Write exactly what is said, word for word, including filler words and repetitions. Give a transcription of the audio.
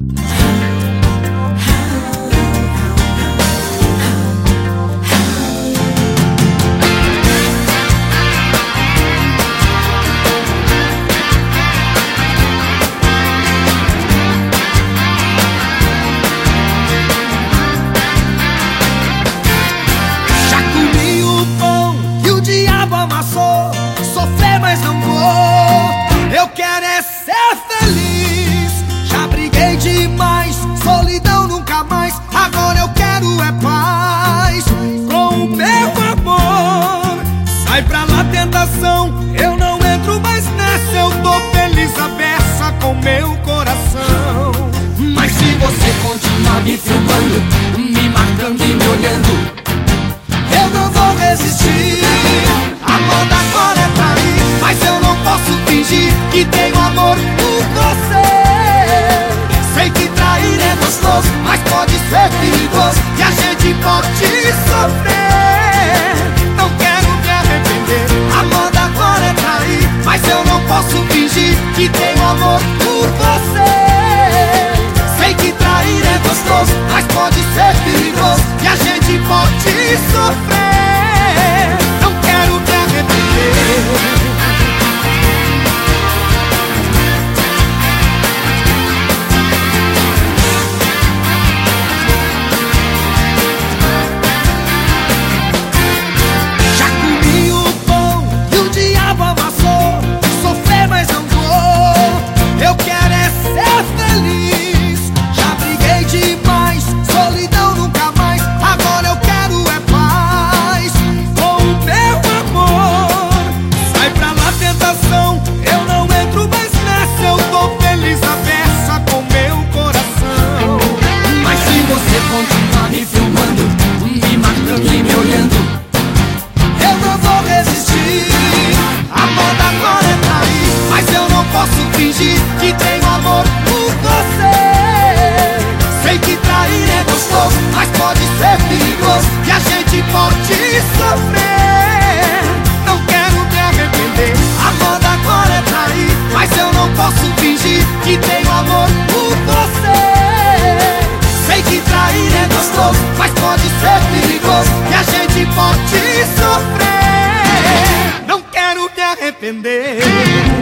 Amassou, sofrer mas não vou. Eu quero é ser feliz. Já briguei demais, solidão nunca mais. Agora eu quero é paz com o meu amor. Sai pra lá tentação, eu não entro mais nessa. Eu tô feliz a beça com meu coração. Mas se você continuar me filmando, me marcando e me olhando, eu não vou resistir. A moda agora é trair, mas eu não posso fingir que tenho amor por você. Sei que trair é gostoso, mas pode ser perigoso e a gente pode sofrer. Não quero me arrepender. A moda agora é trair, mas eu não posso fingir que tenho amor por você. Sei que trair é gostoso, mas pode ser perigoso e a gente pode sofrer. Já comi o pão e o diabo amassou. Sofrer mas não vou. Eu quero é ser feliz. Já briguei demais, solidão nunca mais. Agora eu quero é paz com o meu amor. Sai pra lá tentação, eu não entro mais nessa. Eu tô feliz a beça com meu coração. mas se você continuar me filmando, me marcando e me olhando, eu não vou resistir. A moda agora é trair, mas eu não posso fingir que tenho amor por você. Sei que trair é gostoso, mas pode ser perigoso e a gente pode sofrer. Não quero me arrepender. A moda agora é trair, mas eu não posso fingir que tenho amor por você. Sei que trair é gostoso, mas pode ser perigoso e a gente pode sofrer. Não quero me arrepender.